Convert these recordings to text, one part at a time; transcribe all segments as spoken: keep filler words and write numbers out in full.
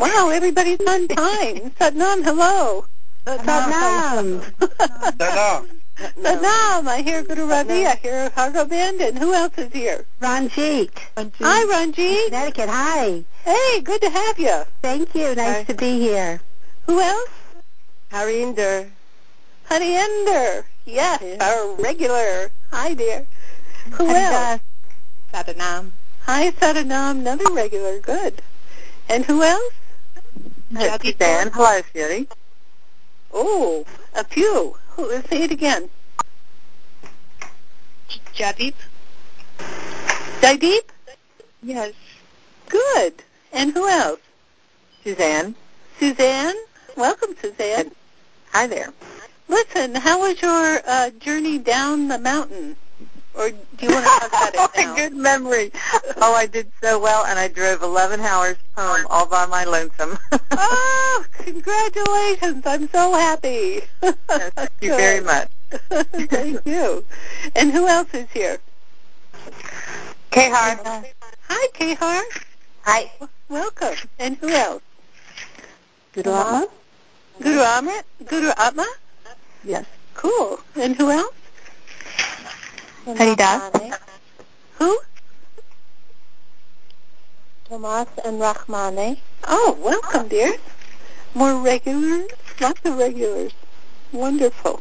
Wow, everybody's on time. Satnam, hello. Satnam. Satnam. Satnam, I hear Guru Ravi, I hear Hargobind, and who else is here? Ranjit. Hi, Ranjit. Connecticut, hi. Hey, good to have you. Thank you, nice Hi. to be here. Who else? Harinder. Harinder. Yes, Yeah. our regular. Hi, dear. Who Haridas. else? Sadanam. Hi, Sadanam, another regular. Good. And who else? Suzanne. Hello, Siri. Oh, a few. Who, say it again. Jadip. Jaideep? Yes. Good. And who else? Suzanne. Suzanne? Welcome, Suzanne. Hi there. Listen, how was your uh, journey down the mountain? Or do you want to talk about it now? Good memory. Oh, I did so well, and I drove eleven hours home all by my lonesome. Oh, congratulations. I'm so happy. Yes, thank you Good. very much. Thank you. And who else is here? Kehar. Hi, Kehar. Hi. Welcome. And who else? Guru Atma? Guru Amrit? Guru Atma? Yes. Cool. And who else? Haridas. Who? Tomas and Rahmane. Oh, welcome, dear. More regulars? Lots of regulars. Wonderful.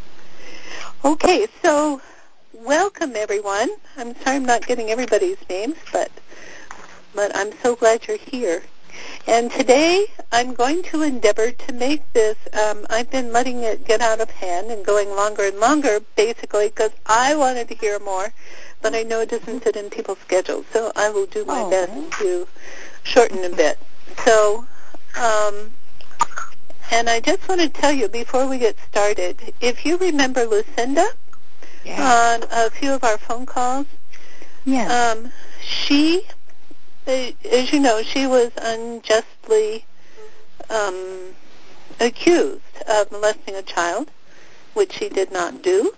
Okay, so welcome, everyone. I'm sorry I'm not getting everybody's names, but but I'm so glad you're here. And today I'm going to endeavor to make this, um, I've been letting it get out of hand and going longer and longer, basically, because I wanted to hear more, but I know it doesn't fit in people's schedules, so I will do my Oh, best okay. to shorten a bit. So, um, and I just want to tell you before we get started, if you remember Lucinda Yeah. on a few of our phone calls, Yes. um, she, as you know, she was unjustly um, accused of molesting a child, which she did not do,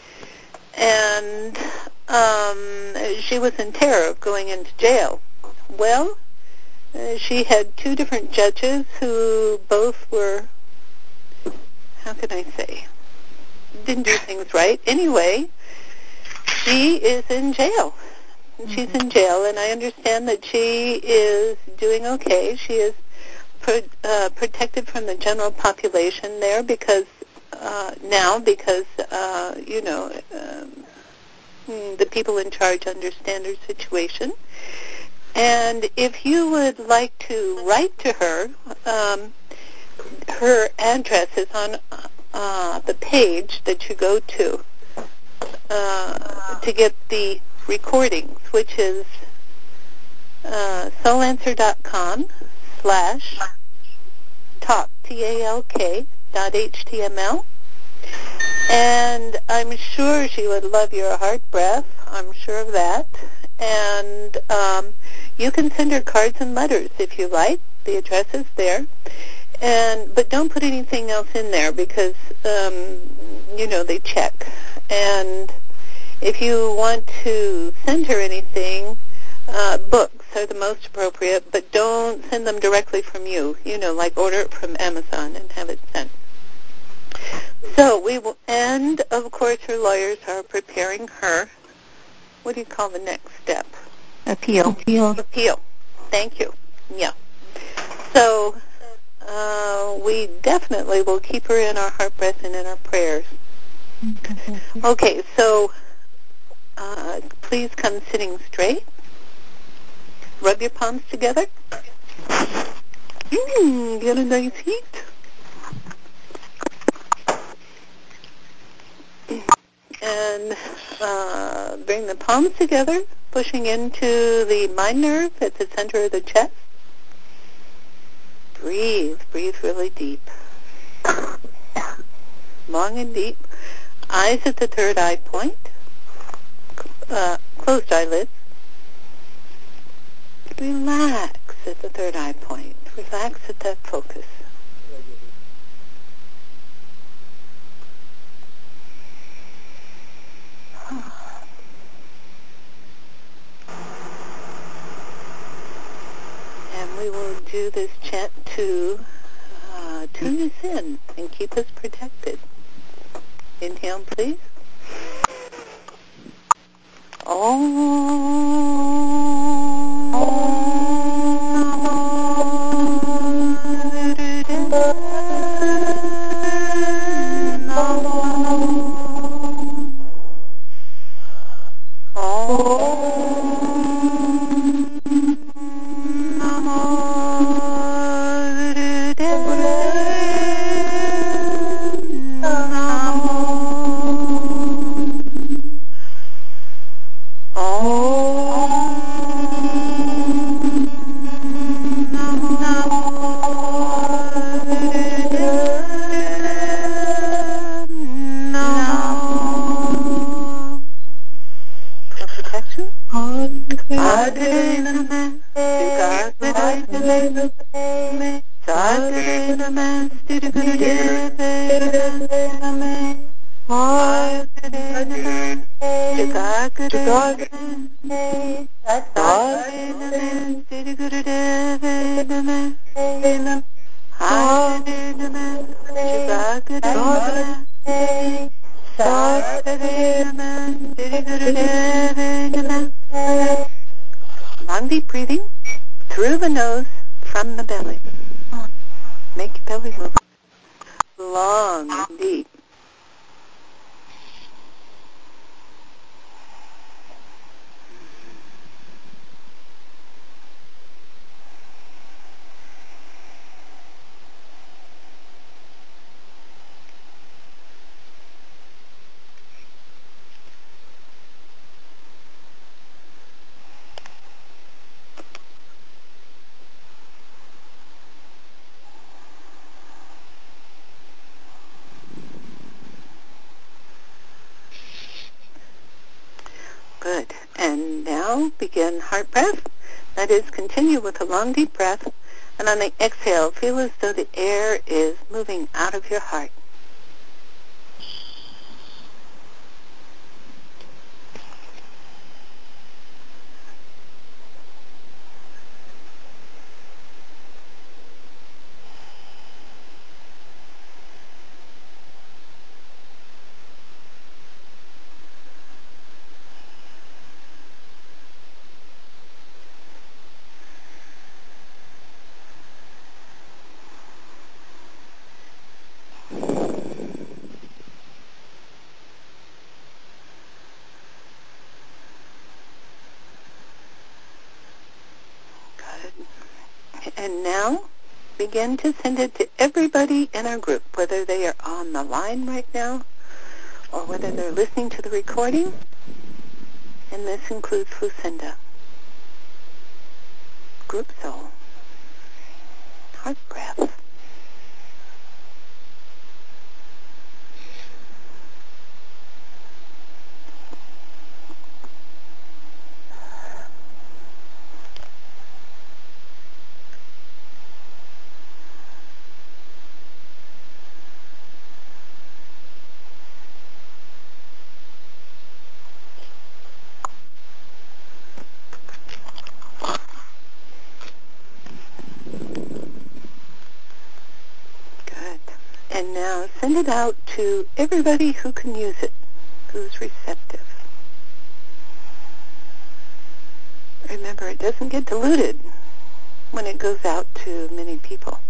and um, she was in terror of going into jail. Well, uh, she had two different judges who both were, how can I say, didn't do things right. Anyway, she is in jail. She's in jail, and I understand that she is doing okay. She is pro- uh, protected from the general population there because uh, now because, uh, you know, um, the people in charge understand her situation. And if you would like to write to her, um, her address is on uh, the page that you go to uh, to get the recordings, which is uh, soulanswer.com slash talk, T A L K, dot H T M L. And I'm sure she would love your heart breath. I'm sure of that. And um, you can send her cards and letters if you like. The address is there. And but don't put anything else in there because, um, you know, they check. And if you want to send her anything, uh, books are the most appropriate, but don't send them directly from you. You know, like order it from Amazon and have it sent. So we will, and of course her lawyers are preparing her, what do you call the next step? Appeal. Appeal. Appeal. Thank you. Yeah. So uh, we definitely will keep her in our heart, breath, and in our prayers. Okay, so uh, please come sitting straight. Rub your palms together. Mm, get a nice heat. And uh, bring the palms together, pushing into the mind nerve at the center of the chest. Breathe. Breathe really deep. Long and deep. Eyes at the third eye point. Uh, closed eyelids. Relax at the third eye point. Relax at that focus. And we will do this chant to uh, tune us in and keep us protected. Inhale, please. Long deep breathing through the nose from the belly. Make your belly move long and deep. Good. And now begin heart breath. That is, continue with a long, deep breath. And on the exhale, feel as though the air is moving out of your heart. And now, begin to send it to everybody in our group, whether they are on the line right now or whether they're listening to the recording. And this includes Lucinda. Group soul. Heart breath. And now send it out to everybody who can use it, who's receptive. Remember, it doesn't get diluted when it goes out to many people.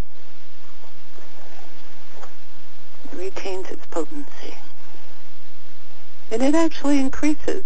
It retains its potency. And it actually increases.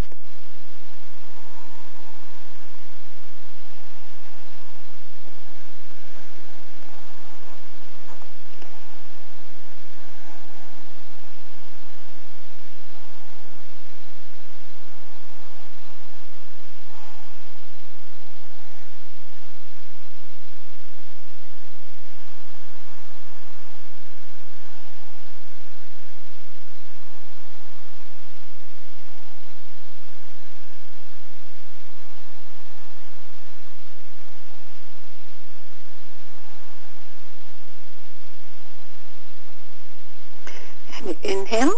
And inhale.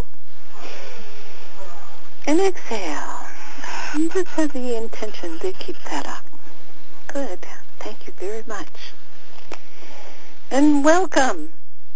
And exhale. And just have the intention to keep that up. Good. Thank you very much. and welcome.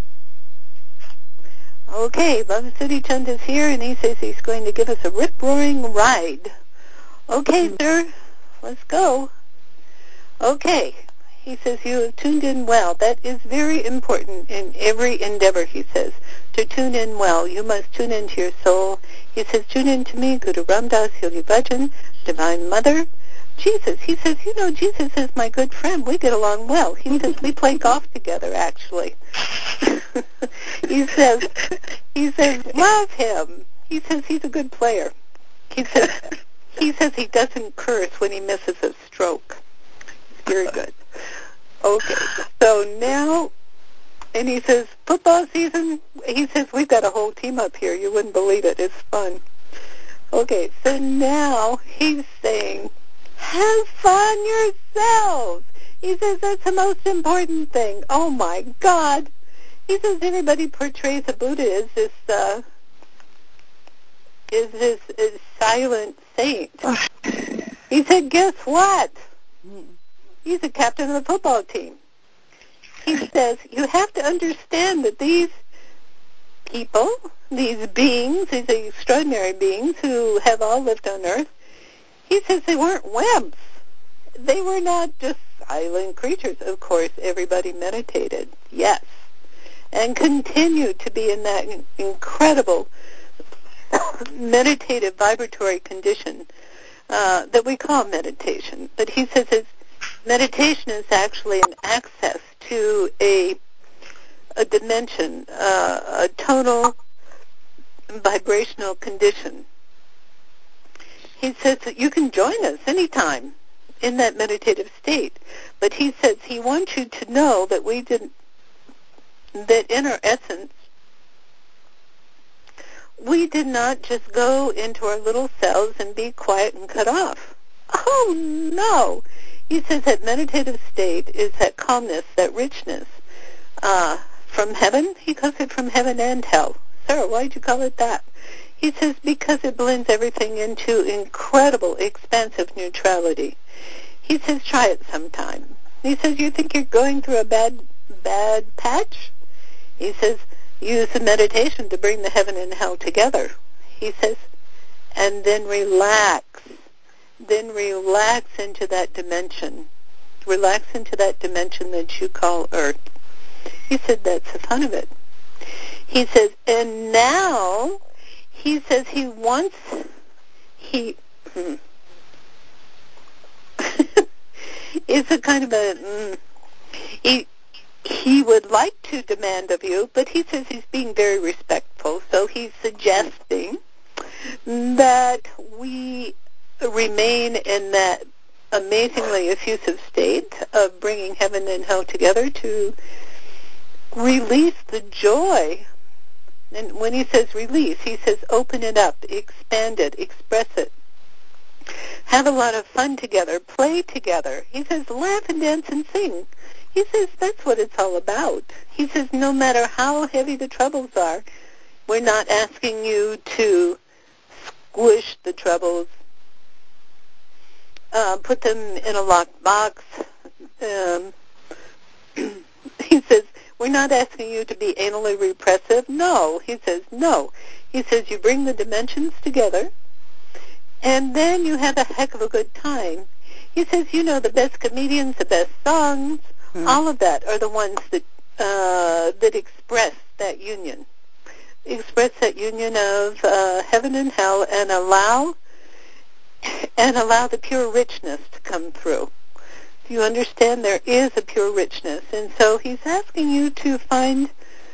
Okay, Love City Chand is here, and he says he's going to give us a rip-roaring ride. Okay, sir, let's go. Okay, he says you have tuned in well. That is very important in every endeavor, he says, to tune in well. You must tune into your soul. He says, tune in to me, Guru Ram Dass Yogi Bhajan, Divine Mother, Jesus. He says, you know, Jesus is my good friend. We get along well. He says, we play golf together, actually. he says, he says, love him. He says he's a good player. He says, he says he doesn't curse when he misses a stroke. Very good. Okay, so now, and he says, football season, he says, we've got a whole team up here. You wouldn't believe it. It's fun. Okay, so now he's saying, have fun yourselves. He says that's the most important thing. Oh, my God. He says everybody portrays a Buddha as this, uh, is this is silent saint. He said, guess what? He's the captain of the football team. He says, you have to understand that these people, these beings, these extraordinary beings who have all lived on earth, he says they weren't wimps. They were not just silent creatures. Of course, everybody meditated, yes, and continued to be in that incredible meditative vibratory condition uh, that we call meditation. But he says it's meditation is actually an access to a a dimension, uh, a tonal vibrational condition. He says that you can join us anytime in that meditative state, but he says he wants you to know that we didn't, that in our essence, we did not just go into our little cells and be quiet and cut off. Oh, no. He says that meditative state is that calmness, that richness uh, from heaven. He calls it from heaven and hell. Sir, why'd you call it that? He says because it blends everything into incredible, expansive neutrality. He says try it sometime. He says you think you're going through a bad, bad patch? He says use the meditation to bring the heaven and hell together. He says, and then relax. Then relax into that dimension. Relax into that dimension that you call Earth. He said that's the fun of it. He says, and now, he says he wants, he, hmm, it's a kind of a, mm, he, he would like to demand of you, but he says he's being very respectful, so he's suggesting that we remain in that amazingly effusive state of bringing heaven and hell together to release the joy. And when he says release, he says open it up, expand it, express it. Have a lot of fun together, play together. He says laugh and dance and sing. He says that's what it's all about. He says no matter how heavy the troubles are, we're not asking you to squish the troubles, uh, put them in a locked box. Um, he says, we're not asking you to be anally repressive. No, he says, no. He says you bring the dimensions together, and then you have a heck of a good time. He says, you know, the best comedians, the best songs, mm. all of that are the ones that uh, that express that union. Express that union of uh, heaven and hell and allow and allow the pure richness to come through. You understand there is a pure richness, and so he's asking you to find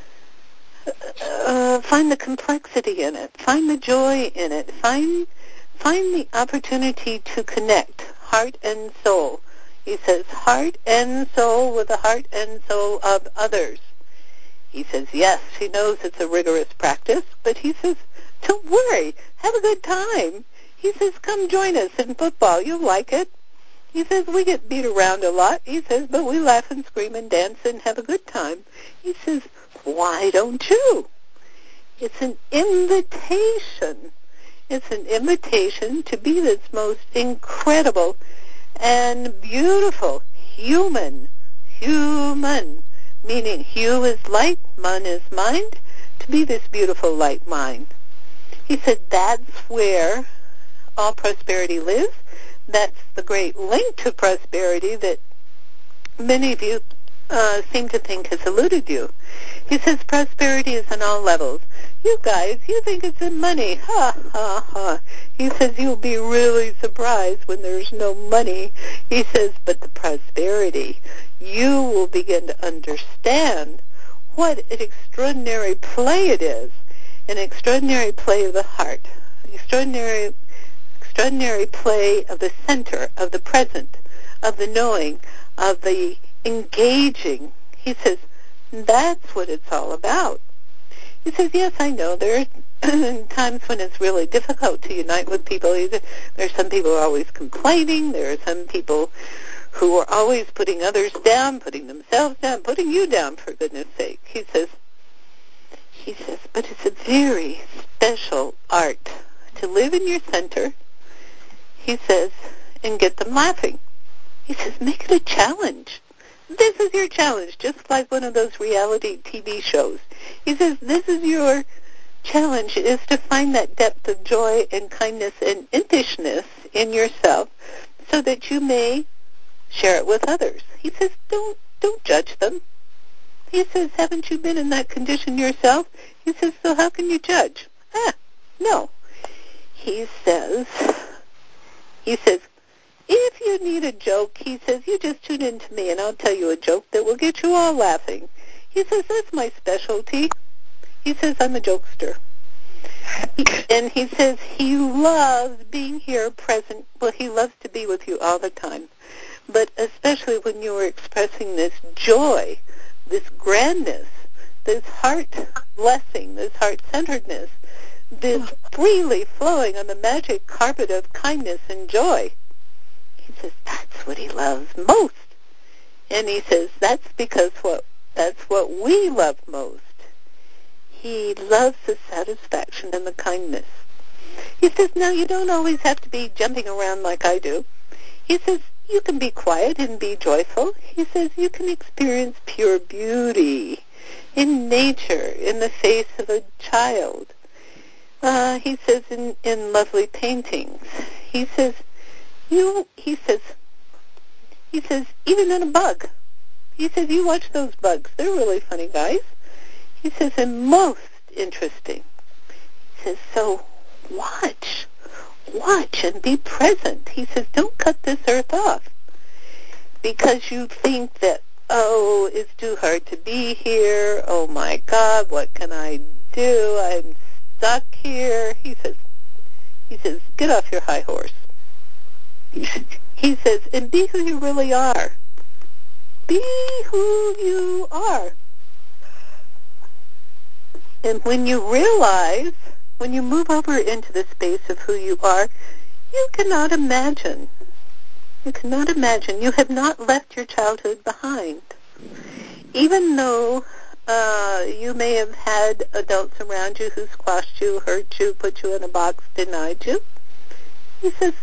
uh, find the complexity in it, find the joy in it, find find the opportunity to connect heart and soul. He says heart and soul with the heart and soul of others. He says, yes, he knows it's a rigorous practice, but he says, don't worry, have a good time. He says, come join us in football. You'll like it. He says, we get beat around a lot. He says, but we laugh and scream and dance and have a good time. He says, why don't you? It's an invitation. It's an invitation to be this most incredible and beautiful human, human meaning Hu is light, Man is mind, to be this beautiful light mind. He said that's where all prosperity lives. That's the great link to prosperity that many of you uh, seem to think has eluded you. He says prosperity is on all levels. You guys, you think it's in money. Ha, ha, ha. He says you'll be really surprised when there's no money. He says, but the prosperity, you will begin to understand what an extraordinary play it is, an extraordinary play of the heart, extraordinary, extraordinary play of the center, of the present, of the knowing, of the engaging. He says, that's what it's all about. He says, yes, I know. There are times when it's really difficult to unite with people. There are some people who are always complaining. There are some people who are always putting others down, putting themselves down, putting you down, for goodness sake. He says, he says, but it's a very special art to live in your center, he says, and get them laughing. He says, make it a challenge. This is your challenge, just like one of those reality T V shows. He says, this is your challenge, is to find that depth of joy and kindness and impishness in yourself so that you may share it with others. He says, don't don't judge them. He says, haven't you been in that condition yourself? He says, so how can you judge? Ah, no. He says, he says, if you need a joke, he says, you just tune in to me and I'll tell you a joke that will get you all laughing. He says, that's my specialty. He says, I'm a jokester. He, and he says he loves being here present. Well, he loves to be with you all the time. But especially when you are expressing this joy, this grandness, this heart blessing, this heart-centeredness, this freely flowing on the magic carpet of kindness and joy. He says, that's what he loves most. And he says, that's because what that's what we love most. He loves the satisfaction and the kindness. He says, now you don't always have to be jumping around like I do. He says, you can be quiet and be joyful. He says, you can experience pure beauty in nature, in the face of a child. Uh, he says, in, in lovely paintings. He says, you, he says, he says, even in a bug. He says, you watch those bugs. They're really funny guys. He says, and most interesting. He says, so watch. Watch and be present. He says, don't cut this earth off because you think that, oh, it's too hard to be here. Oh, my God, what can I do? I'm stuck here. He says, he says, get off your high horse. He says, and be who you really are. Be who you are. And when you realize, when you move over into the space of who you are, you cannot imagine. You cannot imagine. You have not left your childhood behind. Even though uh, you may have had adults around you who squashed you, hurt you, put you in a box, denied you. He says,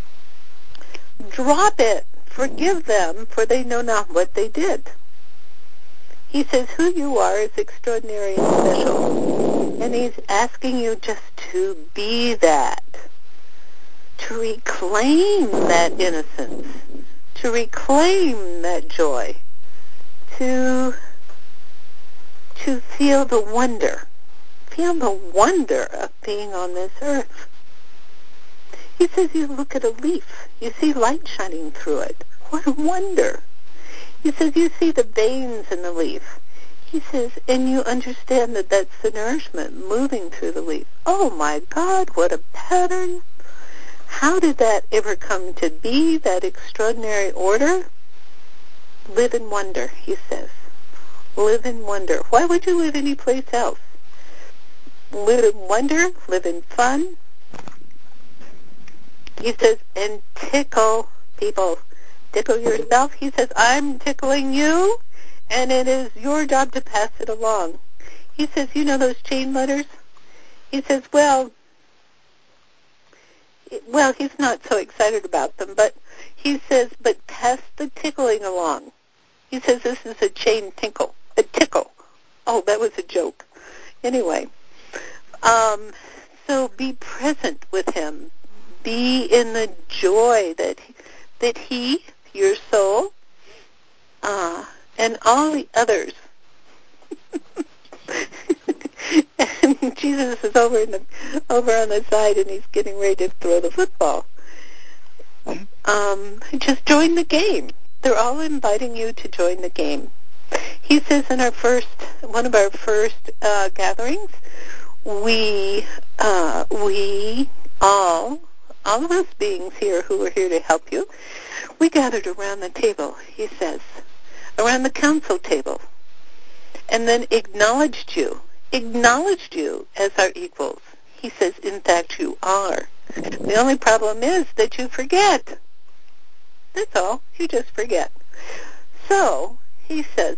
drop it. Forgive them, for they know not what they did. He says, who you are is extraordinary and special. And he's asking you just to be that, to reclaim that innocence, to reclaim that joy, to, to feel the wonder, feel the wonder of being on this earth. He says you look at a leaf, you see light shining through it. What a wonder. He says you see the veins in the leaf. He says, and you understand that that's the nourishment moving through the leaf. Oh, my God, what a pattern. How did that ever come to be, that extraordinary order? Live in wonder, he says. Live in wonder. Why would you live anyplace else? Live in wonder, live in fun. He says, and tickle people. Tickle yourself. He says, I'm tickling you, and it is your job to pass it along. He says, you know those chain letters? He says, well, well, he's not so excited about them, but he says, but pass the tickling along. He says, this is a chain tinkle, a Oh, that was a joke. Anyway, um, so be present with him. Be in the joy that that he, your soul, uh, and all the others. And Jesus is over in the over on the side, and he's getting ready to throw the football. Um, just join the game. They're all inviting you to join the game. He says in our first, one of our first uh, gatherings, we uh, we all, all of us beings here who are here to help you, we gathered around the table. He says, around the council table, and then acknowledged you, acknowledged you as our equals. He says, in fact, you are. The only problem is that you forget. That's all. You just forget. So, he says,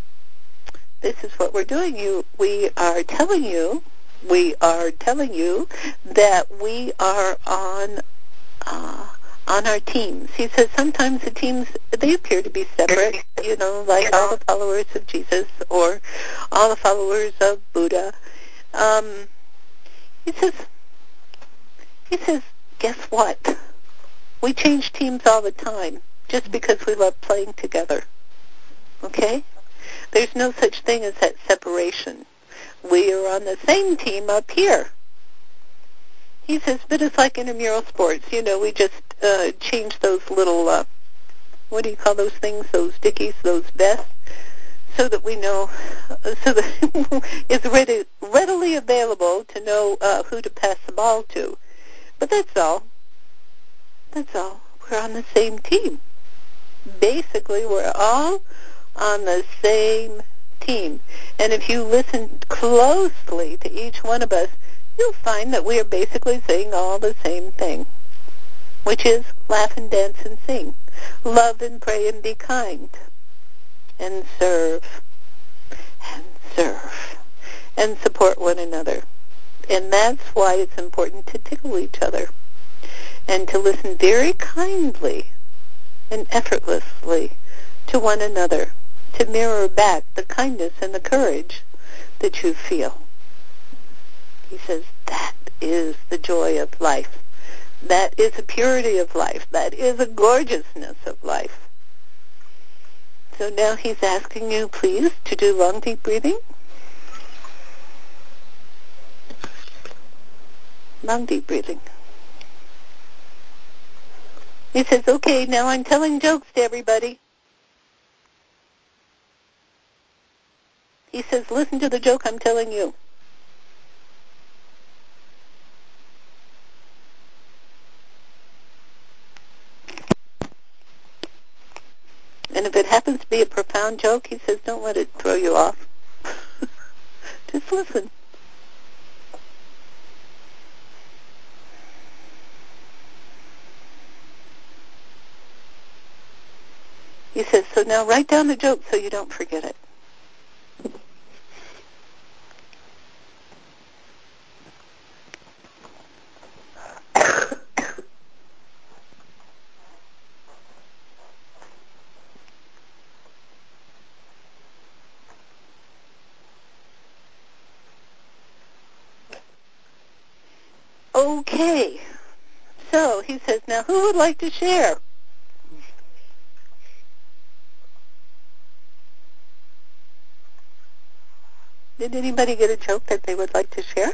this is what we're doing. You, we are telling you, we are telling you that we are on uh, on our teams. He says sometimes the teams, they appear to be separate, you know, like all the followers of Jesus or all the followers of Buddha. Um, he says, he says, guess what? We change teams all the time just because we love playing together. Okay? There's no such thing as that separation. We are on the same team up here. He says, but it's like intramural sports. You know, we just uh, change those little, uh, what do you call those things, those dickies, those vests, so that we know, uh, so that it's ready, readily available to know uh, who to pass the ball to. But that's all. That's all. We're on the same team. Basically, we're all on the same team. And if you listen closely to each one of us, you'll find that we are basically saying all the same thing, which is laugh and dance and sing, love and pray and be kind, and serve, and serve, and support one another. And that's why it's important to tickle each other and to listen very kindly and effortlessly to one another, to mirror back the kindness and the courage that you feel. He says that is the joy of life. That is a purity of life. That is a gorgeousness of life. So now he's asking you, please, to do long, deep breathing. Long, deep breathing. He says, okay, now I'm telling jokes to everybody. He says, listen to the joke I'm telling you. And if it happens to be a profound joke, he says, don't let it throw you off. Just listen. He says, so now write down the joke so you don't forget it. Okay. So he says, now who would like to share? Did anybody get a joke that they would like to share?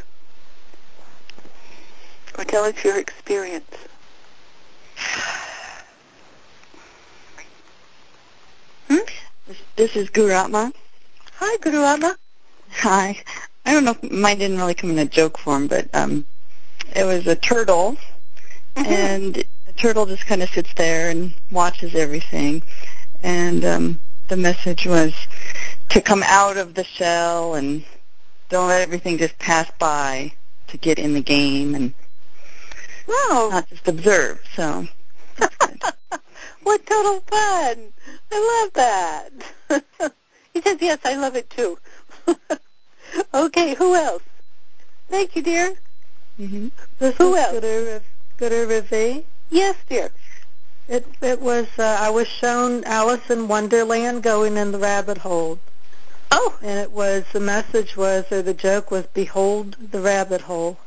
Or tell us your experience? Hmm? This, this is Guru Atma. Hi, Guru Atma. Hi. I don't know if mine didn't really come in a joke form, but um, it was a turtle, mm-hmm. and the turtle just kind of sits there and watches everything. And um, the message was to come out of the shell and don't let everything just pass by, to get in the game and wow. not just observe. So that's good. What total fun. I love that. He says, yes, I love it too. Okay, who else? Thank you, dear. Mm-hmm. This who is else? Guru, Guru Ravi. Yes, dear. It it was uh, I was shown Alice in Wonderland going in the rabbit hole. Oh. And it was, the message was, or the joke was, behold the rabbit hole.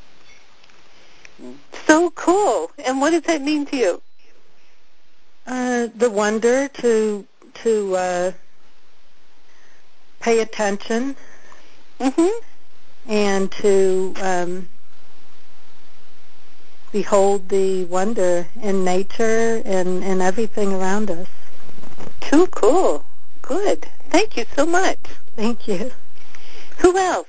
So cool. And what does that mean to you? Uh, the wonder to to uh, pay attention Mm-hmm. and to um, behold the wonder in nature and, and everything around us. Too cool. Good. Thank you so much. Thank you. Who else?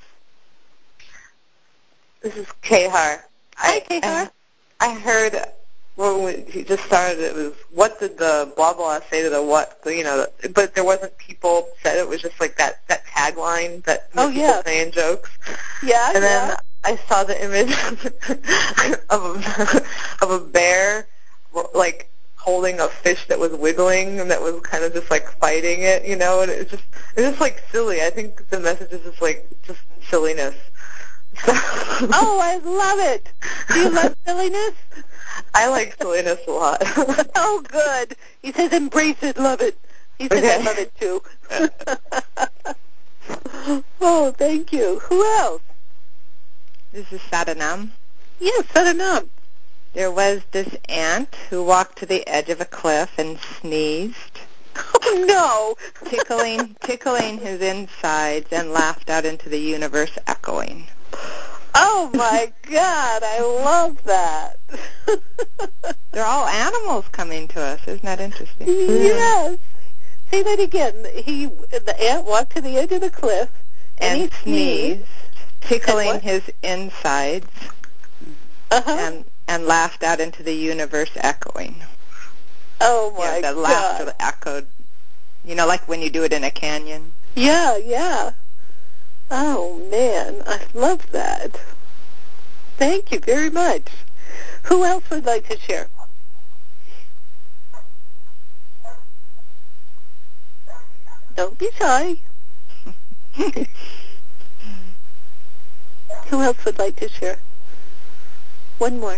This is Kahar. Hi, Kahar. I, I heard when we, he just started, it was, what did the blah, blah say to the what, the, you know, but there wasn't people said it. It was just like that, that tagline that oh, people yeah. saying jokes. Yeah, And yeah. then I saw the image of a, of a bear, like, holding a fish that was wiggling and that was kind of just, like, fighting it, you know, and it was just, it was just, like, silly. I think the message is just, like, just silliness. So oh, I love it. Do you love silliness? I like silliness a lot. Oh, good. He says embrace it, love it. He says okay. I love it, too. Oh, thank you. Who else? This is Sadanam. Yes, Sadanam. There was this ant who walked to the edge of a cliff and sneezed. Oh, no. tickling, tickling his insides and laughed out into the universe, echoing. Oh, my God. I love that. They're all animals coming to us. Isn't that interesting? Yes. Say that again. He, the ant walked to the edge of the cliff and, and he sneezed, sneezed, tickling and his insides, uh-huh. and and laughed out into the universe, echoing. Oh, my you know, the God. laughter echoed, you know, like when you do it in a canyon. Yeah, yeah. Oh, man, I love that. Thank you very much. Who else would like to share? Don't be shy. Who else would like to share? One more.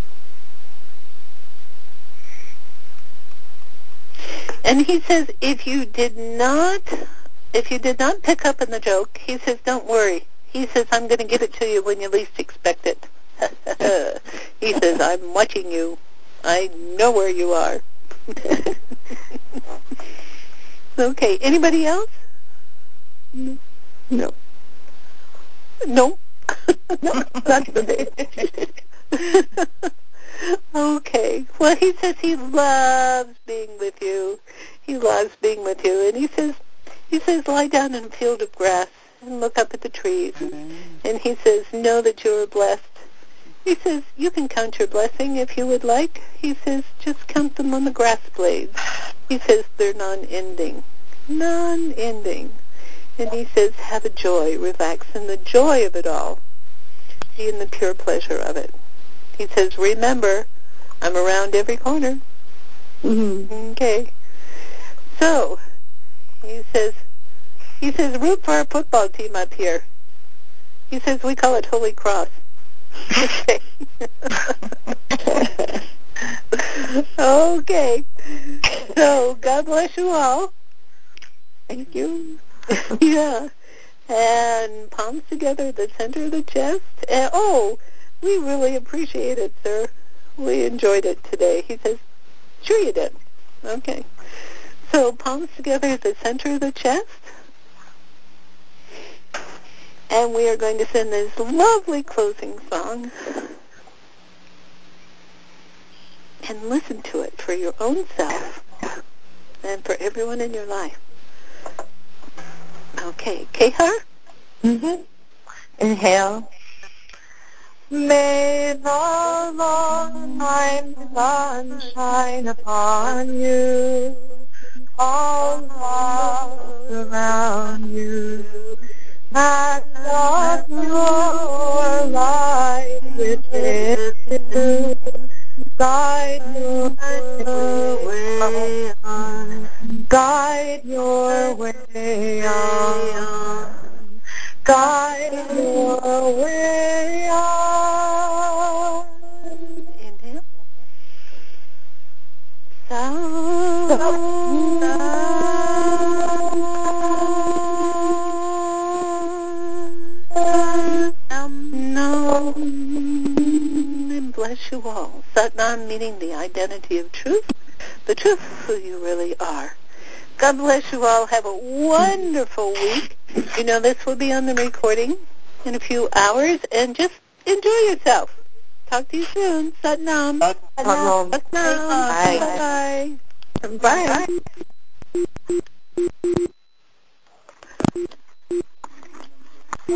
And he says, if you did not, if you did not pick up on the joke, he says, don't worry. He says, I'm going to give it to you when you least expect it. He says, I'm watching you. I know where you are. Okay. Anybody else? No. No. No. No, that's the day. Okay. Well, he says he loves being with you. He loves being with you, and he says, he says, lie down in a field of grass and look up at the trees. Mm-hmm. And he says, know that you are blessed. He says, you can count your blessing if you would like. He says, just count them on the grass blades. He says, they're non-ending. Non-ending. And he says, have a joy, relax in the joy of it all. Be in the pure pleasure of it. He says, remember, I'm around every corner. Mm-hmm. Okay. So, he says, he says, root for our football team up here. He says, we call it Holy Cross. Okay. Okay. So, God bless you all. Thank you. Yeah. And palms together at the center of the chest. And, oh, we really appreciate it, sir. We enjoyed it today. He says, sure you did. Okay. So palms together at the center of the chest. And we are going to sing this lovely closing song. And listen to it for your own self and for everyone in your life. Okay. Kahar? Mm-hmm. Inhale. May the long time sun shine upon you, all love around you, and dark your light within you, guide your way on, guide your way on. Guide your way on. Inhale. Sound. bless you all. Satnam meaning the identity of truth, the truth of who you really are. God bless you all. Have a wonderful week. You know this will be on the recording in a few hours, and just enjoy yourself. Talk to you soon. Satnam. Satnam. Satnam. Bye. Bye. Bye. Bye.